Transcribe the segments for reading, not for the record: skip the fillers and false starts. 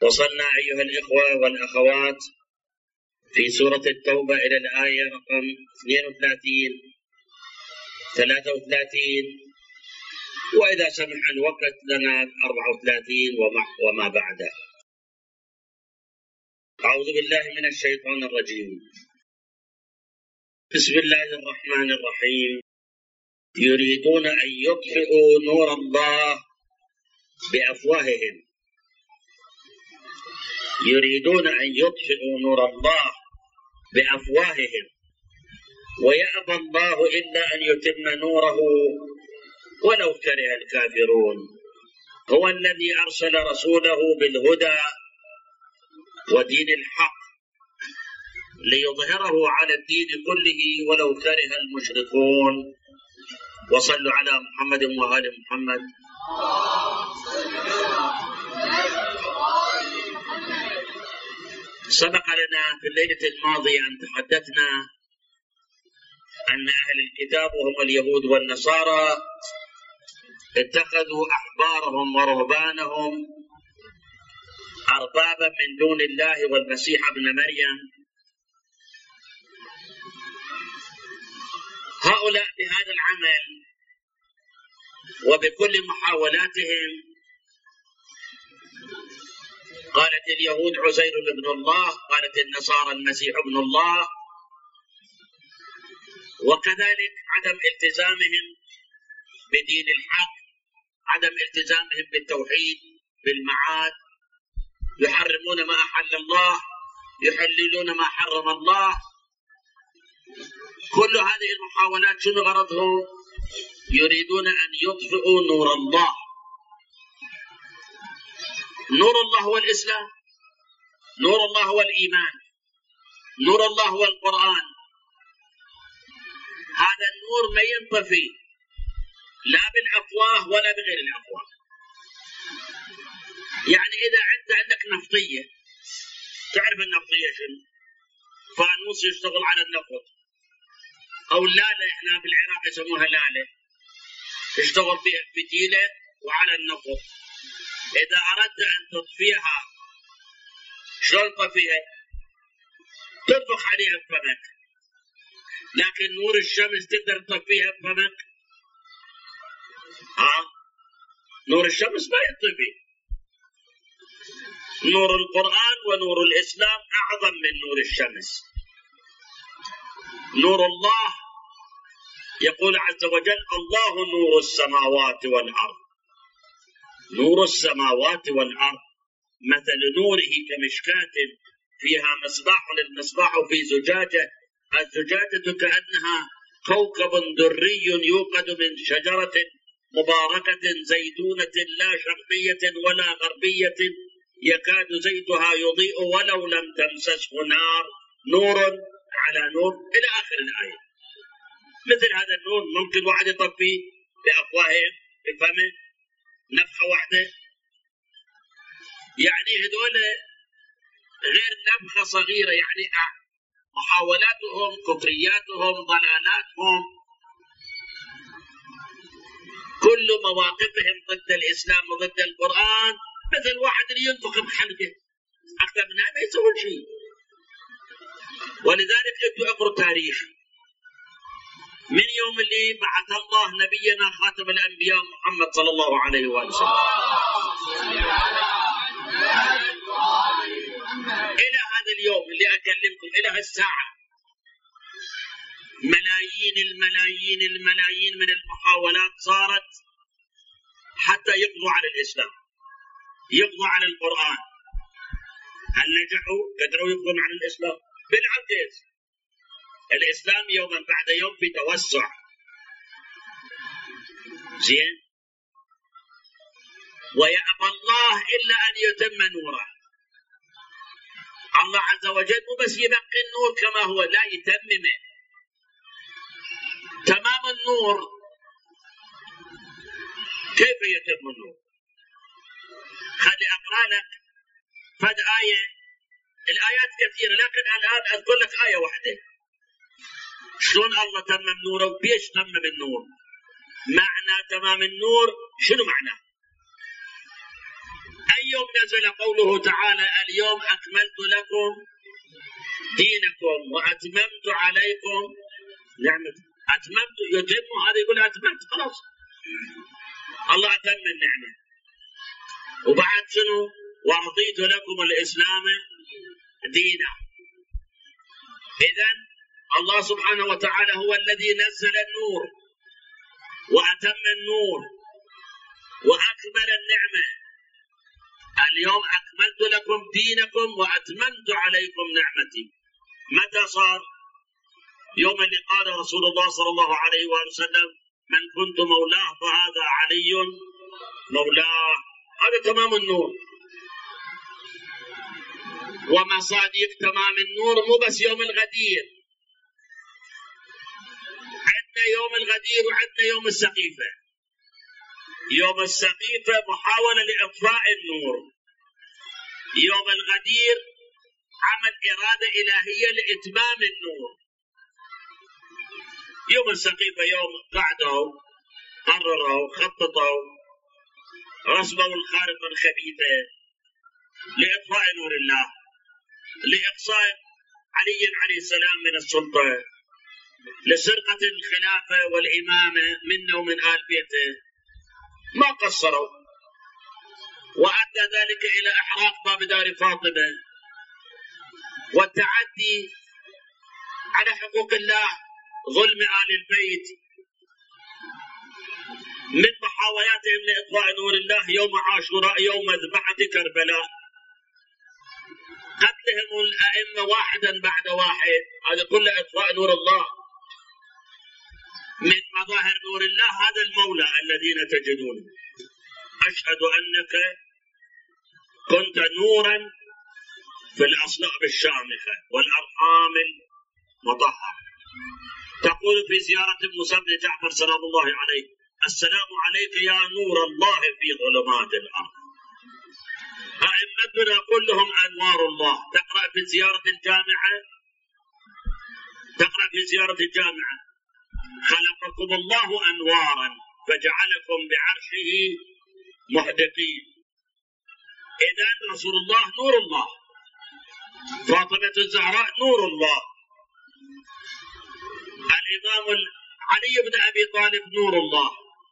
وصلنا أيها الإخوة والأخوات في سورة التوبة إلى الآية رقم 32 33 وإذا سمح الوقت لنا 34 وما بعده. أعوذ بالله من الشيطان الرجيم. بسم الله الرحمن الرحيم. يريدون أن يطفئوا نور الله بأفواههم. يريدون أن يطفئوا نور الله بأفواههم ويأبى الله إلا أن يتم نوره ولو كره الكافرون. هو الذي أرسل رسوله بالهدى ودين الحق ليظهره على الدين كله ولو كره المشركون. وصلوا على محمد وآل محمد. سبق لنا في الليلة الماضية أن تحدثنا أن أهل الكتاب وهم اليهود والنصارى اتخذوا أحبارهم ورهبانهم أربابا من دون الله والمسيح ابن مريم. هؤلاء بهذا العمل وبكل محاولاتهم قالت اليهود عزير ابن الله، قالت النصارى المسيح ابن الله، وكذلك عدم التزامهم بدين الحق، عدم التزامهم بالتوحيد بالمعاد، يحرمون ما أحل الله، يحللون ما حرم الله. كل هذه المحاولات شنو غرضهم؟ يريدون أن يطفئوا نور الله. نور الله هو الإسلام، نور الله هو الإيمان، نور الله هو القرآن. هذا النور ما ينطفي لا بالأفواه ولا بغير الأفواه. يعني إذا عندك نفطية، تعرف النفطية شنو؟ فانوس يشتغل على النفط، أو اللالة، إحنا بالعراق يسموها لالة، تشتغل بها الفتيلة وعلى النفط. إذا أردت أن تطفيها شلون تطفيها؟ تنفخ عليها بفمك. لكن نور الشمس تقدر تطفيها بفمك؟ نور الشمس ما يطفي. نور القرآن ونور الإسلام أعظم من نور الشمس. نور الله يقول عز وجل: الله نور السماوات والأرض. نور السماوات والأرض مثل نوره كمشكاة فيها مصباح، للمصباح في زجاجة، الزجاجة كأنها كوكب دري يوقد من شجرة مباركة زيتونة لا شرقية ولا غربية يكاد زيتها يضيء ولو لم تمسسه نار، نور على نور، إلى آخر الآية. مثل هذا النور ممكن واحد يطفيه بأفواههم بفمه نفخة واحدة. يعني هذول غير نفخة صغيرة، يعني محاولاتهم، كفرياتهم، ضلالاتهم، كل مواقفهم ضد الإسلام وضد القرآن مثل واحد اللي ينفخ بحلقه، أكثر من هذا ما يسوون شيء. ولذلك انتوا اقروا التاريخ من يوم اللي بعث الله نبينا خاتم الأنبياء محمد صلى الله عليه وسلم إلى هذا اليوم اللي أكلمكم، إلى هالساعة، ملايين الملايين الملايين من المحاولات صارت حتى يقضوا على الإسلام، يقضوا على القرآن. هل نجحوا؟ قدروا يقضون على الإسلام؟ بالعكس، الإسلام يوما بعد يوم في توسع. زين. ويأبى الله إلا أن يتم نوره. الله عز وجل مو بس يبقي النور كما هو، لا، يتممه. تمام النور كيف يتم النور؟ خلي أقرأ لك فد آية، الآيات كثيرة لكن الآن أذكر لك آية واحدة. شلون الله تمم نوره وبيش تمم النور؟ معنى تمام النور شنو معناه؟ أي أي يوم نزل قوله تعالى اليوم أكملت لكم دينكم وأتممت عليكم نعمتي؟ أتممت يتم، هذا يقول أتممت خلاص، الله أتم النعمة. وبعد شنو؟ ورضيت لكم الإسلام دينا. إذن الله سبحانه وتعالى هو الذي نزل النور وأتم النور وأكمل النعمة. اليوم أكملت لكم دينكم وأتممت عليكم نعمتي. متى صار؟ يوم اللي قال رسول الله صلى الله عليه وآله وسلم من كنت مولاه فهذا علي مولاه. هذا تمام النور. ومصادق تمام النور مو بس يوم الغدير، عندنا يوم الغدير وعندنا يوم السقيفة. يوم السقيفة محاولة لإطفاء النور، يوم الغدير عمل إرادة إلهية لإتمام النور. يوم السقيفة يوم قعدوا قرروا خططوا رسموا الخارقة الخبيثة لإطفاء نور الله، لإقصاء علي عليه السلام من السلطة، لسرقة الخلافة والإمامة منه ومن آل بيته. ما قصروا، وأدى ذلك إلى إحراق باب دار فاطمة والتعدي على حقوق الله، ظلم آل البيت. من محاولاتهم لإطفاء نور الله يوم عاشوراء يوم مذبحة كربلاء، قتلهم الأئمة واحدا بعد واحد، هذا كله إطفاء نور الله. من مظاهر نور الله هذا المولى الذين تجدونه. أشهد أنك كنت نورا في الأصلاب الشامخة والأرحام المطهرة. تقول في زيارة موسى بن جعفر سلام الله عليه السلام عليك يا نور الله في ظلمات الأرض. أئمتنا كلهم أنوار الله. تقرأ في زيارة الجامعة، تقرأ في زيارة الجامعة خلقكم الله أنوارا فجعلكم بعرشه محدقين. إذن رسول الله نور الله، فاطمة الزهراء نور الله، الإمام علي بن أبي طالب نور الله.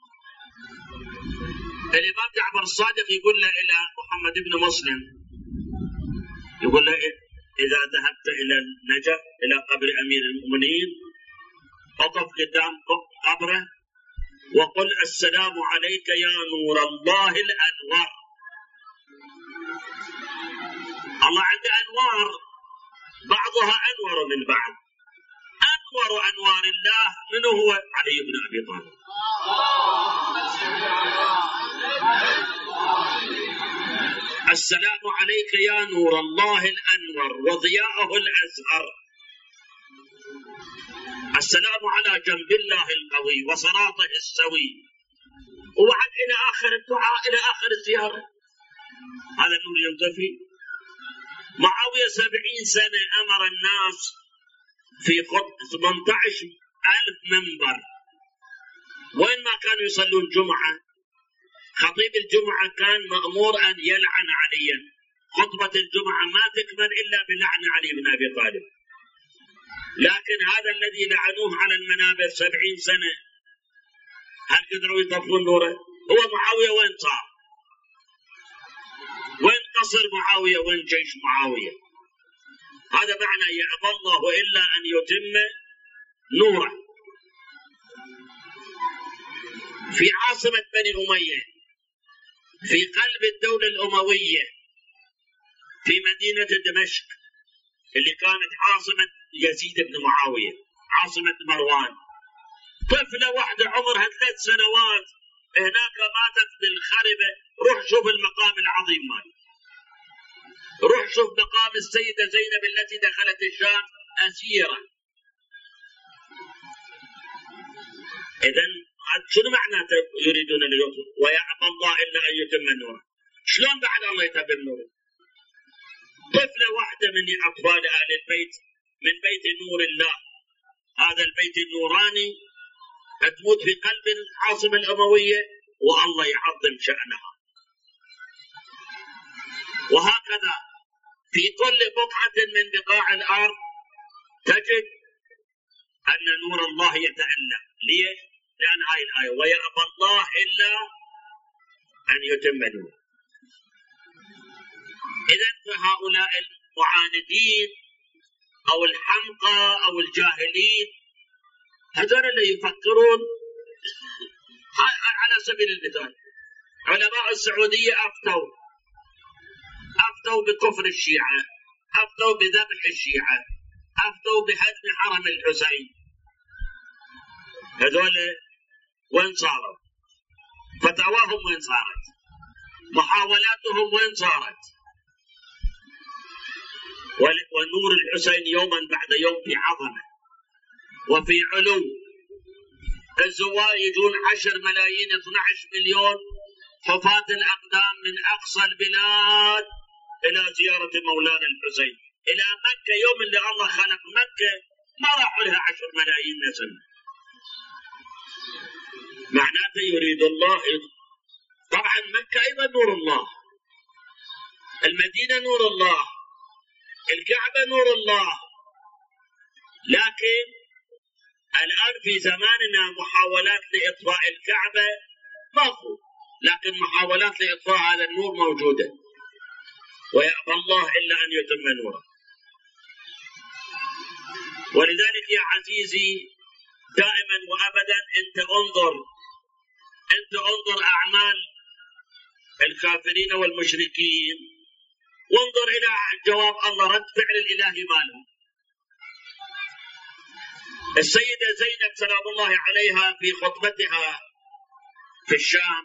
الإمام جعفر الصادق يقول له إلى محمد بن مسلم، يقول له إذا ذهبت إلى النجف إلى قبر أمير المؤمنين فقف قدام قبره وقل السلام عليك يا نور الله الأنوار. الله عنده أنوار بعضها أنور من بعض. أنور أنوار الله من هو؟ علي بن أبي طالب. السلام عليك يا نور الله الأنور وضياءه الأزهر. السلام على جنب الله القوي وصراطه السوي. وبعد إلى آخر الدعاء إلى آخر الزيارة. هذا النور ينطفي. معاوية 70 سنة أمر الناس في 18,000 منبر. وين ما كانوا يصلون جمعة خطيب الجمعة كان مأمور أن يلعن عليا. خطبة الجمعة ما تكمل إلا بلعن علي بن أبي طالب. لكن هذا الذي لعنوه على المنابر 70 سنة هل قدروا يطفون نوره؟ هو معاوية وين صار؟ وين قصر معاوية؟ وين جيش معاوية؟ هذا معنى يأبى الله إلا أن يتم نوره. في عاصمة بني أمية في قلب الدولة الأموية في مدينة دمشق اللي كانت عاصمة يزيد بن معاوية، عاصمة مروان، طفلة واحدة عمرها 3 سنوات هناك ماتت بالخربة. روح شوف المقام العظيم مالي، روح شوف مقام السيدة زينب التي دخلت الشام أسيرة. إذن شنو معناته يريدون أن يطلق ويعبى الله إلا أن يتم نوره؟ شلون بعد الله يتم نوره؟ طفلة واحدة من أطفال أهل البيت من بيت نور الله، هذا البيت النوراني، تموت في قلب العاصمة الأموية والله يعظم شأنها. وهكذا في كل بقعة من بقاع الأرض تجد أن نور الله يتألق. ليش؟ لأن هاي الآية ويأبى الله إلا أن يتم نوره. إذن فهؤلاء المعاندين أو الحمقى أو الجاهلين هذول اللي يفكرون على سبيل المثال علماء السعودية أفتوا بكفر الشيعة، أفتوا بذبح الشيعة، أفتوا بهدم حرم الحسين. هذول وين صاروا؟ فتاواهم وين صارت؟ محاولاتهم وين صارت؟ ونور الحسين يوما بعد يوم في عظمة وفي علو. الزوار يجون 10 ملايين 12 مليون حفاة الأقدام من أقصى البلاد إلى زيارة مولانا الحسين إلى مكة. يوم اللي الله خلق مكة ما راحوا لها 10 ملايين نسمة. معناته يريد الله. طبعا مكة أيضا نور الله، المدينة نور الله، الكعبة نور الله. لكن الآن في زماننا محاولات لإطفاء الكعبة ماكو، لكن محاولات لإطفاء هذا النور موجودة. ويأبى الله إلا أن يتم نوره. ولذلك يا عزيزي دائما وأبدا أنت انظر أعمال الكافرين والمشركين، وانظر إلى جواب الله، رد فعل الإلهي مالهم. السيدة زينب سلام الله عليها في خطبتها في الشام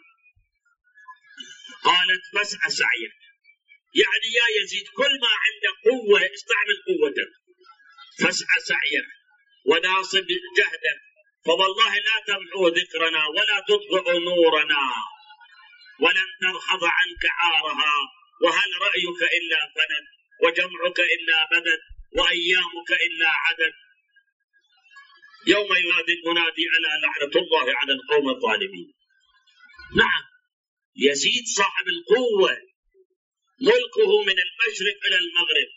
قالت فاسع سعيك، يعني يا يزيد كل ما عندك قوة استعمل قوتك، فاسع سعيك وناصب جهدك، فوالله لا تمحو ذكرنا ولا تطفئ نورنا ولن ترحض عنك عارها، وهل رأيك إلا فند وجمعك إلا مدد وأيامك إلا عدد، يوم ينادي المنادي ألا لعنة الله على القوم الظالمين. نعم يزيد صاحب القوة، ملكه من المشرق إلى المغرب.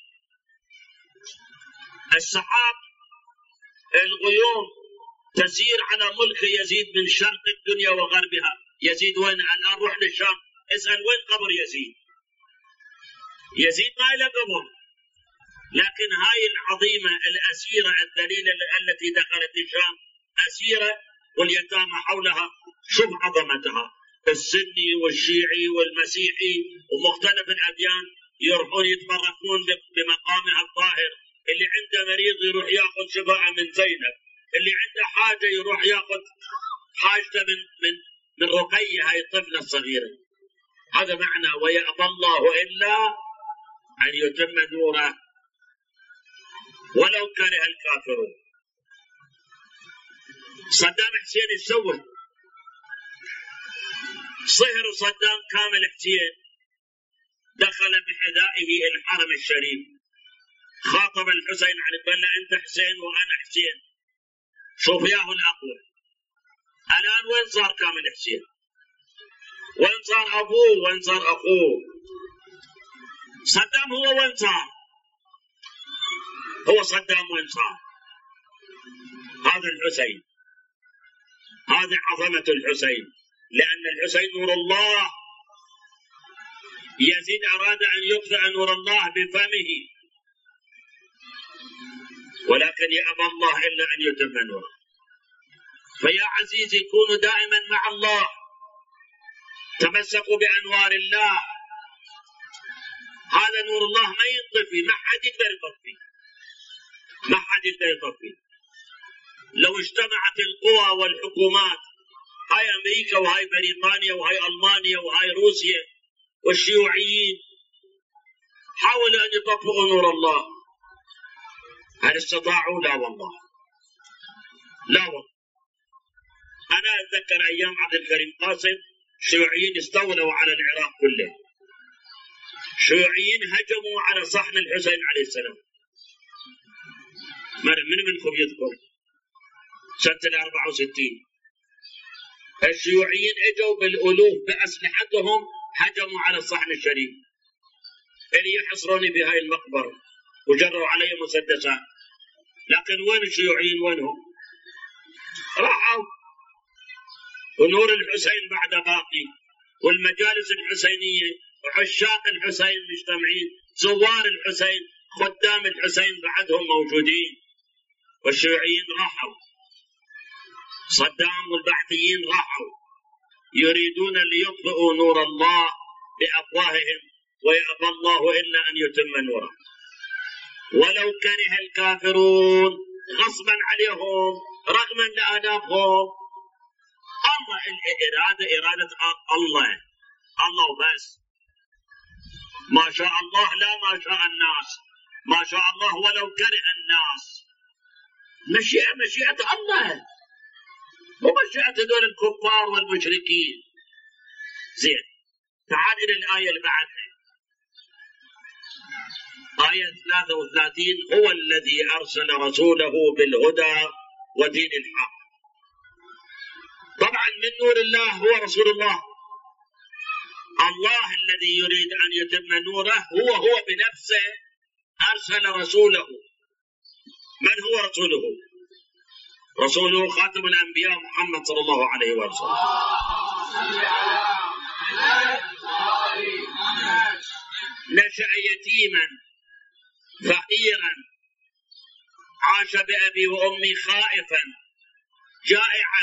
السحاب الغيوم تسير على ملك يزيد من شرق الدنيا وغربها. يزيد وين الآن؟ روح للشام اسأل وين قبر يزيد. يزيد ما له قبر، لكن هاي العظيمة الأسيرة الذليلة التي دخلت الشام أسيرة واليتامى حولها، شوف عظمتها. السني والشيعي والمسيحي ومختلف الأديان يروحون يتبركون بمقامها الطاهر. اللي عنده مريض يروح ياخذ شفاعة من زينب، اللي عنده حاجة يروح ياخذ حاجته من رقية هاي الطفلة الصغيرة. هذا معنى ويأبى الله إلا أن يتم نوره ولو كره الكافرون. صدام حسين ايش سوى؟ صهر صدام كامل حسين، دخل بحذائه الحرم الشريف، خاطب الحسين علي قال له انت حسين وانا حسين، شوف ياهو الاقوى. الان وين صار كامل حسين؟ وين صار ابوه؟ وين صار اخوه؟ صدام هو وين صار؟ هو صدام وين صار؟ هذا الحسين، هذه عظمة الحسين، لأن الحسين نور الله. يزيد أراد أن يطفئ نور الله بفمه، ولكن يأبى الله إلا أن يتم نوره. فيا عزيزي كونوا دائما مع الله، تمسكوا بأنوار الله. هذا نور الله ما ينطفي، ما حد يقدر يطفي، ما حد يقدر يطفي. لو اجتمعت القوى والحكومات، هاي أمريكا وهاي بريطانيا وهاي ألمانيا وهاي روسيا والشيوعيين، حاولوا أن يطفئوا نور الله، هل استطاعوا؟ لا والله، لا والله. أنا أتذكر أيام عبد الكريم قاسم الشيوعيين استولوا على العراق كله، الشيوعيين هجموا على صحن الحسين عليه السلام. من منكم يذكر سنة 64 الشيوعيين اجوا بالألوف بأسلحتهم، هجموا على الصحن الشريف. اللي يحصروني في هاي المقبرة وجروا علي مسدسات، لكن وين الشيوعيين؟ وينهم؟ راحوا. ونور الحسين بعد باقي، والمجالس الحسينية وعشاق الحسين مجتمعين، زوار الحسين خدام الحسين بعدهم موجودين، والشيوعيين راحوا. صدام والبعثيين راحوا، يريدون ليطفئوا نور الله بأفواههم ويأبى الله إلا أن يتم نوره ولو كره الكافرون، غصبا عليهم رغما لآلافهم. الله الإرادة إرادة الله، الله بس. ما شاء الله لا ما شاء الناس، ما شاء الله ولو كره الناس. مشيئة الله، مو مشيئة هذول الكفار والمشركين. زين، تعال إلى الآية اللي بعدها، آية 33: هو الذي أرسل رسوله بالهدى ودين الحق. طبعا من نور الله هو رسول الله. الله الذي يريد أن يتم نوره هو بنفسه أرسل رسوله. من هو رسوله؟ رسوله خاتم الأنبياء محمد صلى الله عليه وسلم. نشأ يتيما فقيرا، عاش بأبي وأمي خائفا جائعا،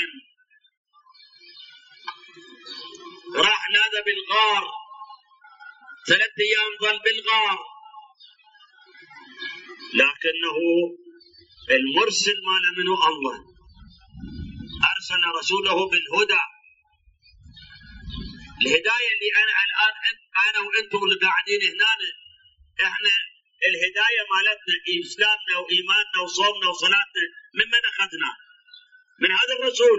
راح نادى بالغار 3 أيام ظل بالغار، لكنه المرسل مال منه الله أرسل رسوله بالهدى. الهداية اللي الآن أنا وأنتم اللي قاعدين هنا، إحنا الهداية مالتنا إسلامنا وإيماننا وصومنا وصلاتنا ممن أخذنا؟ من هذا الرسول.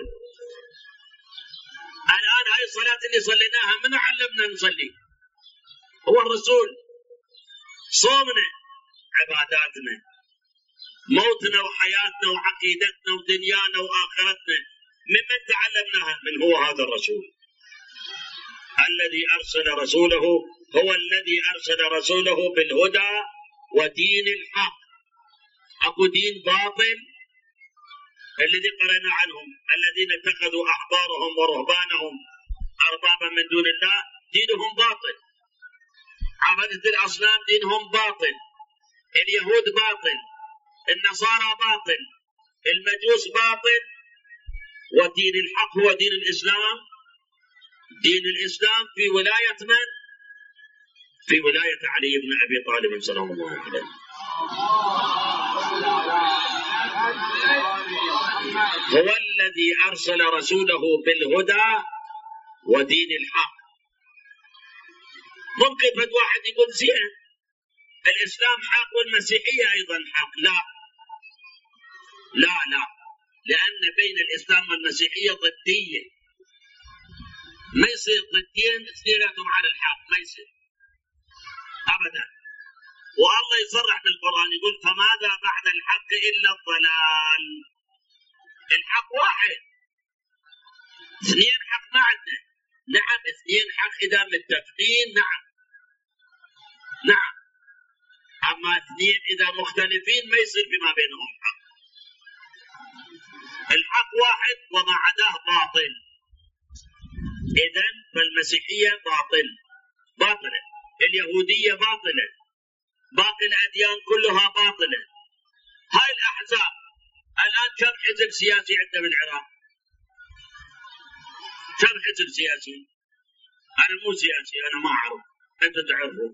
الآن هاي الصلاة اللي صليناها من علمنا نصلي؟ هو الرسول. صومنا، عباداتنا، موتنا وحياتنا وعقيدتنا ودنيانا وآخرتنا ممن تعلمناها؟ من هو هذا الرسول الذي أرسل رسوله. هو الذي أرسل رسوله بالهدى ودين الحق. أكو دين باطل الذي قرأنا عنهم، الذين اتخذوا أحبارهم ورهبانهم أربابا من دون الله، دينهم باطل. عبادة الأصنام دينهم باطل، اليهود باطل، النصارى باطل، المجوس باطل. ودين الحق هو دين الإسلام. دين الإسلام في ولاية من؟ في ولاية علي بن أبي طالب سلام الله عليه. هو الذي أرسل رسوله بالهدى ودين الحق. ممكن فد واحد يقول زين الإسلام حق والمسيحية أيضا حق. لا لا لا، لأن بين الإسلام والمسيحية ضدية. ما يصير ضدين اثنيناتهم على الحق، ما يصير أبدا. والله يصرح بالقرآن يقول فماذا بعد الحق إلا الضلال. الحق واحد، 2 حق ما عندنا. نعم 2 حق إذا متفقين، نعم نعم، أما 2 إذا مختلفين ما يصير فيما بينهم حق. الحق واحد وما عداه باطل. إذن فالمسيحية باطلة، اليهودية باطلة، باقي الأديان كلها باطلة. هاي الأحزاب الآن كم حزب سياسي عندنا بالعراق؟ كم حزب سياسي؟ أنا مو سياسي، أنا ما أعرف، أنتم تعرفوا.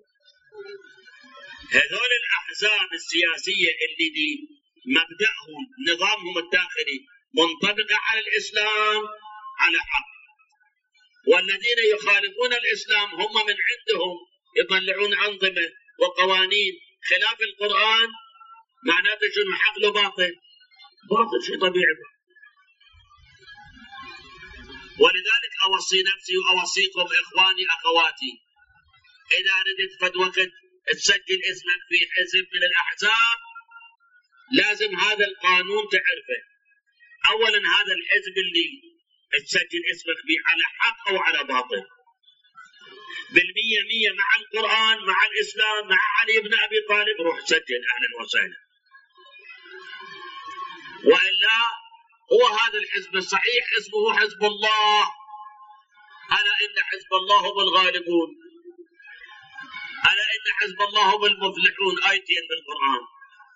هذول الأحزاب السياسية اللي دي مبدأهم نظامهم الداخلي منطبقة على الإسلام على حق، والذين يخالفون الإسلام هم من عندهم يطلعون أنظمة وقوانين خلاف القرآن. معناته شنو؟ حق له باطل، باطل شيء طبيعي. ولذلك أوصي نفسي وأوصيكم إخواني أخواتي، إذا أردت فد وقت تسجل اسمك في حزب من الأحزاب لازم هذا القانون تعرفه. أولا هذا الحزب اللي تسجل اسمك فيه على حق أو على باطل. بالمية مية مع القرآن مع الإسلام مع علي بن أبي طالب، روح سجل أهلا وسهلا. وإلا هو هذا الحزب الصحيح اسمه حزب الله. ألا إن حزب الله هم الغالبون، ألا إن حزب الله هم المفلحون، آيتين بالقرآن.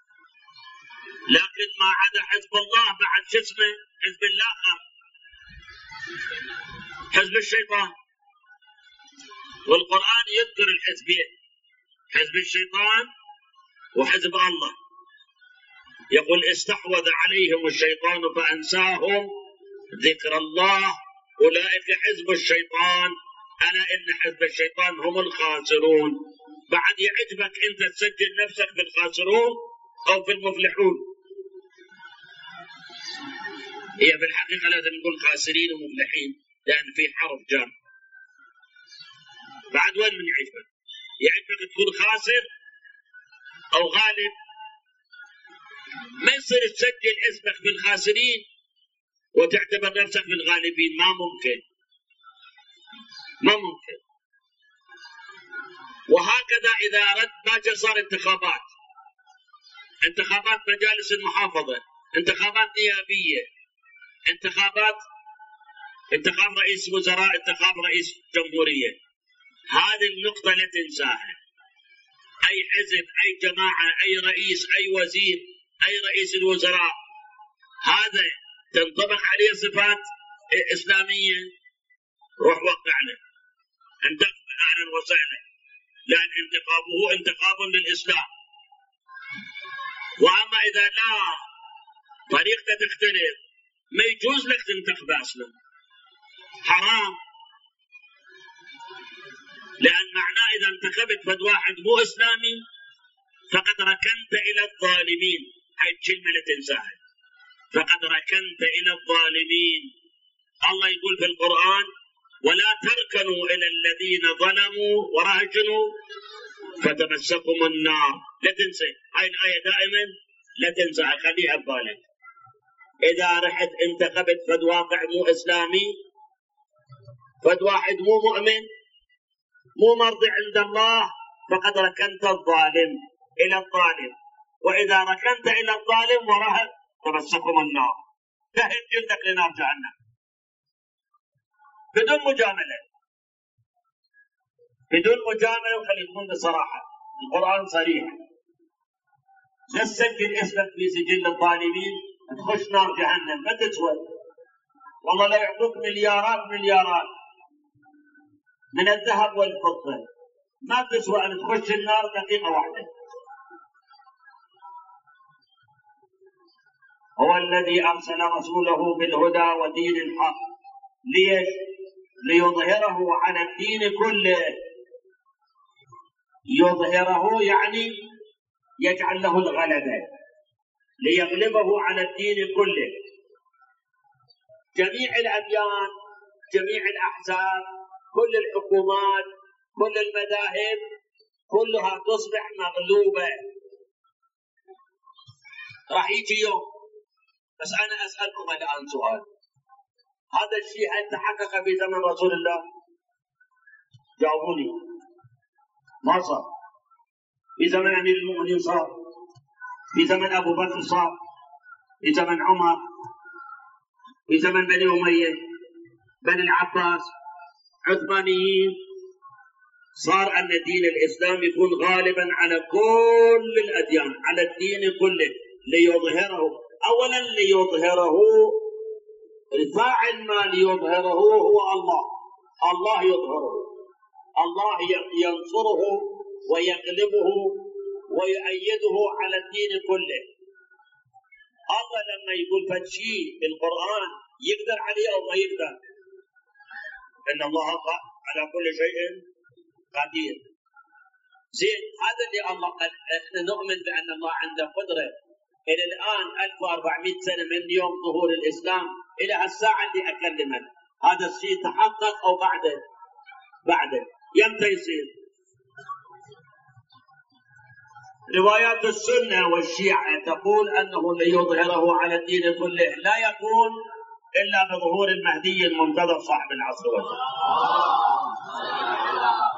لكن ما عدا حزب الله بعد شو اسمه؟ حزب الآخر، حزب الشيطان. والقرآن يذكر الحزبين، حزب الشيطان وحزب الله. يقول استحوذ عليهم الشيطان فأنساهم ذكر الله أولئك حزب الشيطان ألا إن حزب الشيطان هم الخاسرون. بعد يعجبك أنت تسجل نفسك بالخاسرون أو في المفلحون؟ هي في الحقيقة لازم نقول خاسرين ومفلحين، لأن في حرف جر. بعد وين من يعجبك؟ يعجبك تكون خاسر أو غالب؟ ما يصير تسجل اسمك بالخاسرين وتعتبر نفسك بالغالبين، ما ممكن، ما ممكن. وهكذا إذا أردت باجر صار انتخابات مجالس المحافظة، انتخابات نيابية، انتخاب رئيس وزراء، انتخاب رئيس جمهورية. هذه النقطة لا تنساها. أي حزب، أي جماعة، أي رئيس، أي وزير، أي رئيس الوزراء، هذا تنطبق عليه صفات إسلامية، روح وقع له، انتخب أهلا وسهلا، لأن انتخابه انتخاب للإسلام. وأما إذا لا طريقته تختلف ما يجوز لك تنتخب أصلا، حرام. لأن معناه إذا انتخبت فد واحد مو إسلامي فقد ركنت إلى الظالمين. هاي الكلمة لا تنساها، فقد ركنت إلى الظالمين. الله يقول في القرآن ولا تركنوا إلى الذين ظلموا ورهجنوا فتمسكم النار. لا تنسى هاي الآية دائما، لا تنساها، خليها ببالك. إذا رحت انتخبت فد واقع مو إسلامي، فد واحد مو مؤمن، مو مرضي عند الله، فقد ركنت الظالم إلى الظالم. وإذا ركنت إلى الظالم ورهب تمسكم النار، تهب جلدك لنار جهنم بدون مجاملة، بدون مجاملة. وخليكم بصراحة، القرآن صريح. لا تسجل اسمك في سجل الظالمين تخش نار جهنم، ما تسوى. والله لا يعطوك مليارات من الذهب والفضة، ما تسوى أن تخش النار دقيقة واحدة. هو الذي أرسل رسوله بالهدى ودين الحق ليش؟ ليظهره على الدين كله. يظهره يعني يجعل له الغلبة، ليغلبه على الدين كله. جميع الأديان، جميع الأحزاب، كل الحكومات، كل المذاهب كلها تصبح مغلوبة. راح يجي يوم، بس أنا أسألكم الآن سؤال، هذا الشيء هل تحقق في زمن رسول الله؟ جاوبوني. ما صار. في زمن أمير المؤمنين صار، في زمن أبو بكر صار، في زمن عمر، في زمن بني أمية، بني العباس، عثمانيين، صار أن دين الإسلام يكون غالبا على كل الأديان، على الدين كله، ليظهره. أولا ليظهره، الفاعل ما ليظهره هو الله. الله يظهره، الله ينصره ويغلبه ويؤيده على الدين كله. الله لما يقول فشيء بالقرآن يقدر عليه أو ما يقدر؟ إن الله على كل شيء قدير. زين، هذا اللي الله قال. احنا نؤمن بأن الله عنده قدرة. إلى الآن 1400 سنة من يوم ظهور الإسلام إلى هالساعة اللي أكلمك، هذا الشيء تحقق أو بعده يمتى يصير؟ روايات السنة والشيعة تقول أنه ليظهره على الدين كله لا يكون إلا بظهور المهدي المنتظر صاحب العصر والزمان.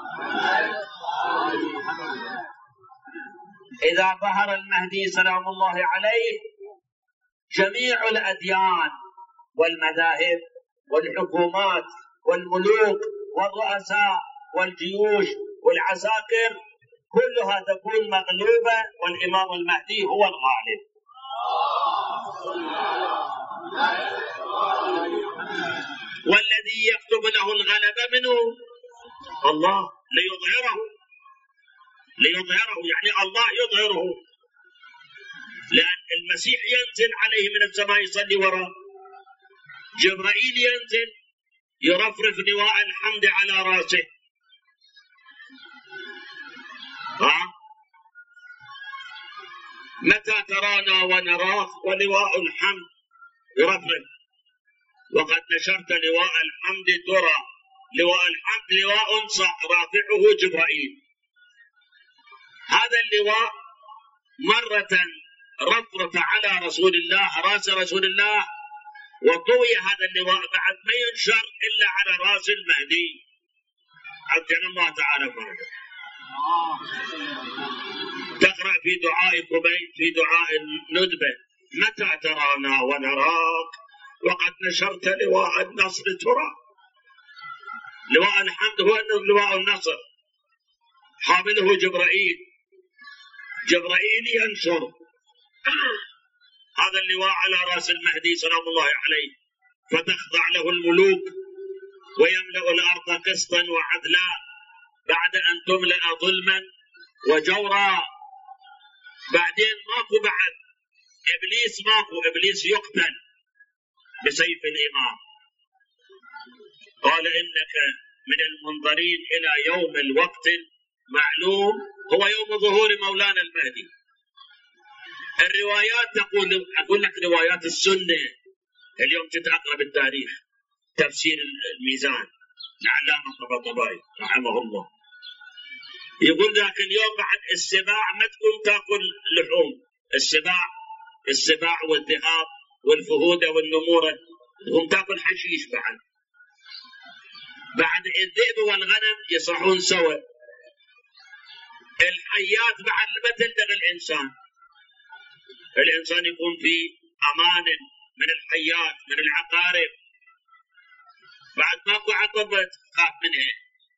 إذا ظهر المهدي سلام الله عليه جميع الأديان والمذاهب والحكومات والملوك والرؤساء والجيوش والعساكر كلها تكون مغلوبة والإمام المهدي هو الغالب. والذي يكتب له الغلبة منه الله ليظهره يعني الله يظهره، لأن المسيح ينزل عليه من السماء يصلي وراء، جبرائيل ينزل يرفرف لواء الحمد على راسه. متى ترانا ونراك ولواء الحمد يرفرف، وقد نشرت لواء الحمد ترى. لواء الحمد لواء رافعه جبرائيل. هذا اللواء مرة رفرف على رسول الله راس رسول الله، وطوي هذا اللواء بعد ما ينشر إلا على راس المهدي عجل الله تعالى فرجه. تقرأ في دعاء قبيل في دعاء الندبة: متى ترانا ونراك وقد نشرت لواء النصر ترى. لواء الحمد هو لواء النصر، حامله جبرائيل ينشر هذا اللواء على رأس المهدي سلام الله عليه، فتخضع له الملوك ويملأ الأرض قسطا وعدلا بعد أن تملأ ظلما وجورا. بعدين ماكو بعد إبليس يقتل بسيف الإمام. قال: إنك من المنظرين إلى يوم الوقت المعلوم، هو يوم ظهور مولانا المهدي. الروايات أقول لك روايات السنة. اليوم تتأقرأ بالتاريخ تفسير الميزان العلامة الطباطبائي رحمه الله، يقول ذاك اليوم بعد السباع ما تقوم تأكل لحوم. السباع والذئاب والفهودة والنمورة تقوم تأكل حشيش. بعد الذئب والغنم يصحون سوا. الحيات بعد ما تلدغ الإنسان يكون في أمان من الحيات من العقارب. بعد ماكو عقبة تخاف منها.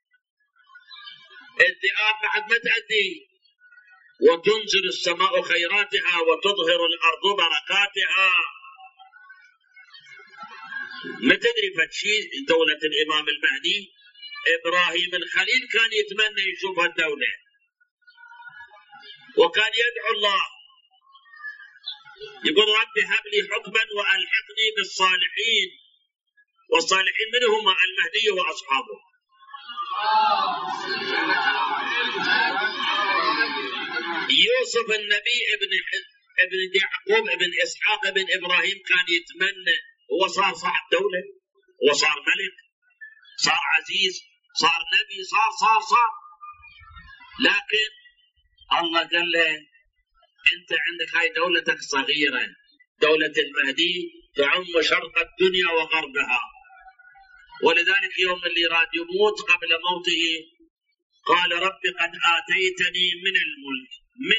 الذئاب بعد ما تأذي، وتنزل السماء خيراتها وتظهر الأرض بركاتها. ما تدري فتشي دولة الإمام المهدي. إبراهيم الخليل كان يتمنى يشوف الدولة، وكان يدعو الله يقول: رب هب لي حكما وألحقني بالصالحين. والصالحين من هم؟ المهدي وأصحابه. يوسف النبي ابن يعقوب ابن إسحاق ابن إبراهيم كان يتمنى، هو صار صاحب دولة، هو صار ملك، صار عزيز، صار نبي، صار لكن الله قال له: أنت عندك هاي دولتك صغيرة. دولة المهدي تعم شرق الدنيا وغربها. ولذلك يوم اللي راد يموت قبل موته قال: رب قد آتيتني من الملك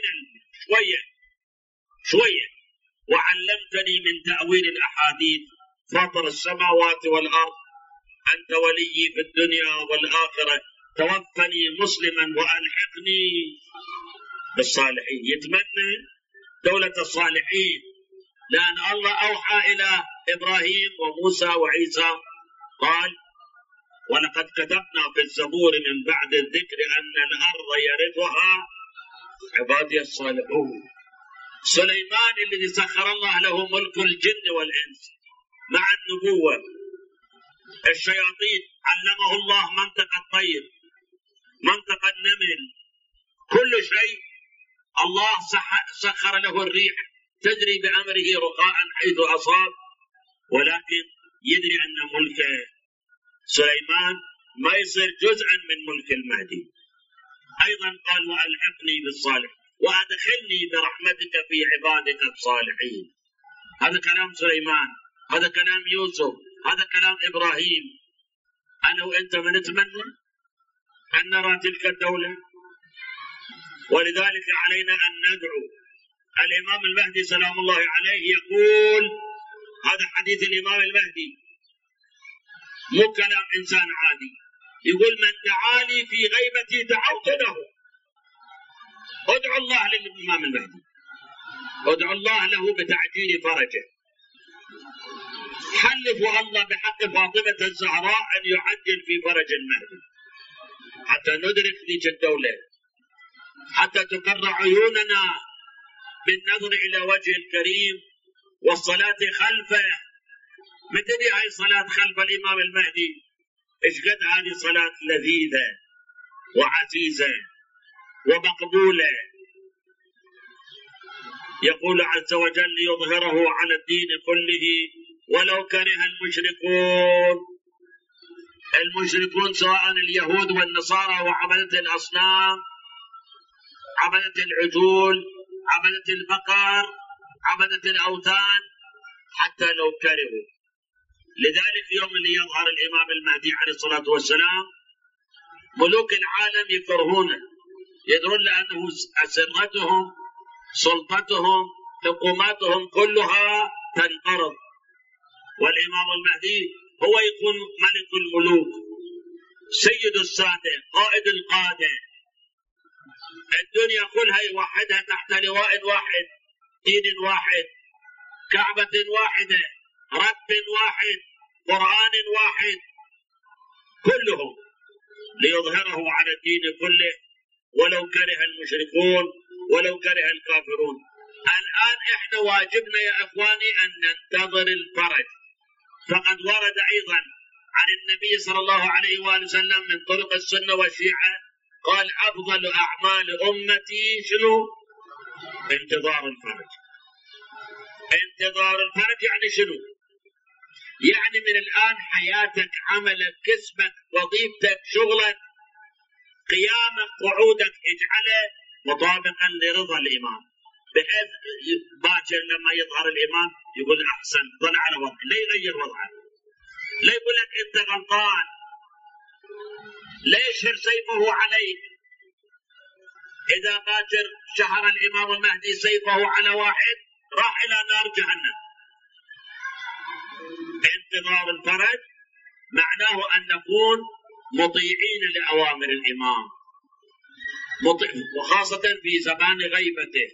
شوية وعلمتني من تأويل الأحاديث فاطر السماوات والأرض، أنت ولي في الدنيا والآخرة، توفني مسلما وألحقني بالصالحين. يتمنى دولة الصالحين، لأن الله أوحى إلى إبراهيم وموسى وعيسى قال: ولقد كتبنا في الزبور من بعد الذكر أن الأرض يرثها عبادي الصالحون. سليمان الذي سخر الله له ملك الجن والإنس مع النبوة، الشياطين علمه الله منطق الطير، منطق النمل، كل شيء الله سخر له الريح تجري بأمره رخاء حيث أصاب. ولكن يدري أن ملك سليمان ما يصير جزءا من ملك المهدي. أيضا قال: وألحقني بالصالح وأدخلني برحمتك في عبادك الصالحين. هذا كلام سليمان، هذا كلام يوسف، هذا كلام إبراهيم. أنا وأنت من نتمنى أن نرى تلك الدولة. ولذلك علينا أن ندعو. الإمام المهدي سلام الله عليه يقول، هذا حديث الإمام المهدي مو كلام إنسان عادي، يقول: من دعا لي في غيبتي دعوت له. ادعوا الله للإمام المهدي، ادعوا الله له بتعجيل فرجه. حلفوا الله بحق فاطمة الزهراء أن يعجل في فرج المهدي حتى ندرك ذيك الدولة، حتى تقر عيوننا بالنظر إلى وجه الكريم والصلاة خلفه. متى هاي صلاة خلف الإمام المهدي؟ إيش قد هذه صلاة لذيذة وعزيزة ومقبولة. يقول عز وجل: ليظهره على الدين كله ولو كره المشركون. المشركون سواء اليهود والنصارى وعبدة الأصنام، عبدة العجول، عبدة البقر، عبدة الأوثان، حتى لو كرهوا. لذلك يوم اللي يظهر الإمام المهدي عليه الصلاة والسلام ملوك العالم يكرهونه، يدرون لأنه أسرتهم، سلطتهم، حكوماتهم كلها تنقرض، والإمام المهدي هو يكون ملك الملوك، سيد السادة، قائد القادة. الدنيا كلها يوحدها تحت لواء واحد، دين واحد، كعبة واحدة، رب واحد، قرآن واحد، كلهم ليظهره على الدين كله ولو كره المشركون ولو كره الكافرون. الآن احنا واجبنا يا اخواني ان ننتظر الفرج. فقد ورد ايضا عن النبي صلى الله عليه وآله وسلم من طرق السنة والشيعة قال: افضل اعمال امتي شنو؟ انتظار الفرج. انتظار الفرج يعني شنو؟ يعني من الآن حياتك، عملك، كسبك، وظيفتك، شغلك، قيامك، قعودك، اجعله مطابقا لرضا الإمام، بحيث باكر لما يظهر الإمام يقول: أحسن، ظل على وضعه، لا يغير وضعه، لا يقول لك أنت غلطان، لا يشهر سيفه عليك. إذا باكر شهر الإمام المهدي سيفه على واحد راح إلى نار جهنم. انتظار الفرج معناه أن نكون مطيعين لأوامر الإمام، وخاصة في زمان غيبته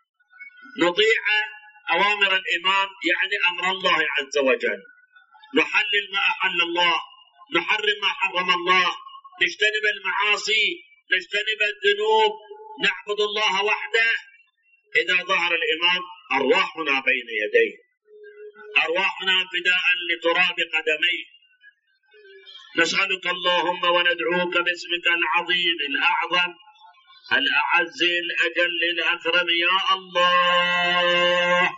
نطيع أوامر الإمام، يعني أمر الله عز وجل، نحلل ما أحل الله، نحرم ما حرم الله، نجتنب المعاصي، نجتنب الذنوب، نعبد الله وحده. إذا ظهر الإمام أرواحنا بين يديه، أرواحنا فداء لتراب قدميه. نسألك اللهم وندعوك باسمك العظيم الأعظم الأعز الأجل الأكرم يا الله،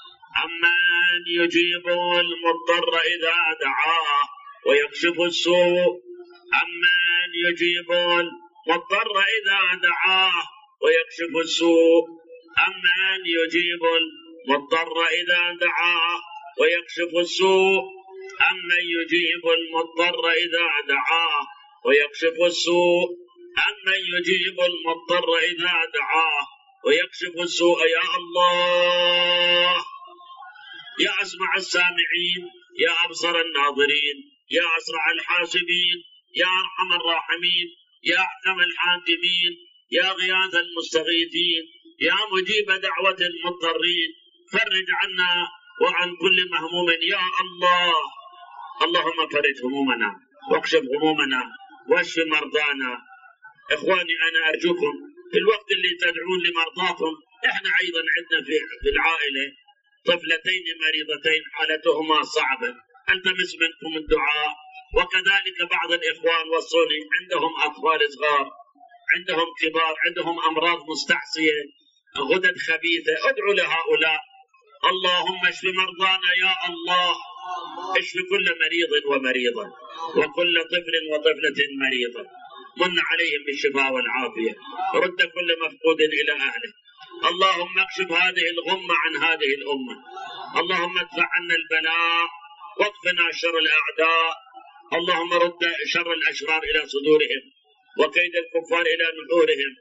أمن يجيب المضطر إذا دعاه ويكشف السوء، أمن يجيب المضطر إذا دعاه ويكشف السوء، أمن يجيب المضطر إذا دعاه ويكشف السوء، أمن يجيب المضطر إذا دعاه ويكشف السوء، أمن يجيب المضطر إذا دعاه ويكشف السوء. يا الله، يا أسمع السامعين، يا أبصر الناظرين، يا أسرع الحاسبين، يا أرحم الراحمين، يا أحكم الحاكمين، يا غياث المستغيثين، يا مجيب دعوة المضطرين، فرج عنا وعن كل مهموم يا الله. اللهم فرج همومنا واكشف همومنا واشف مرضانا. إخواني، أنا أرجوكم في الوقت اللي تدعون لمرضاكم، إحنا أيضا عندنا في العائلة طفلتين مريضتين حالتهما صعبة، ألتمس منكم الدعاء. وكذلك بعض الإخوان وصوني عندهم أطفال صغار، عندهم كبار، عندهم أمراض مستعصية، غدد خبيثة. ادعوا لهؤلاء. اللهم اشف مرضانا يا الله، اشف كل مريض ومريضة وكل طفل وطفلة مريضة، من عليهم بالشفاء والعافية، رد كل مفقود إلى أهله. اللهم اكشف هذه الغمة عن هذه الأمة، اللهم ادفع عنا البلاء واكفنا شر الأعداء، اللهم رد شر الأشرار إلى صدورهم وكيد الكفار إلى نحورهم،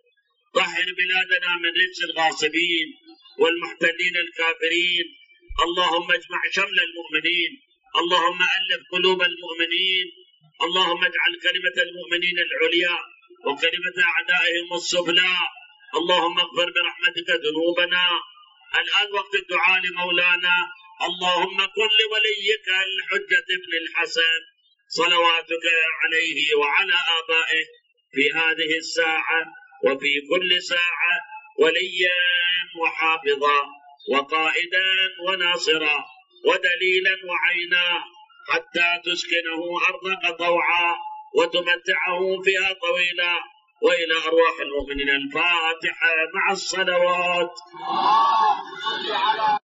طهر بلادنا من رجس الغاصبين والمحتلين الكافرين. اللهم اجمع شمل المؤمنين، اللهم ألف قلوب المؤمنين، اللهم اجعل كلمة المؤمنين العليا وكلمة أعدائهم السفلى. اللهم اغفر برحمتك ذنوبنا. الآن وقت الدعاء لمولانا. اللهم كن لوليك الحجة بن الحسن صلواتك عليه وعلى آبائه في هذه الساعة وفي كل ساعة وليا وحافظا وقائدا وناصرا ودليلا وعينا، حتى تسكنه أرضك طوعا وتمتعه فيها طويلا. وإلى أرواح المؤمنين الفاتحة مع الصلوات.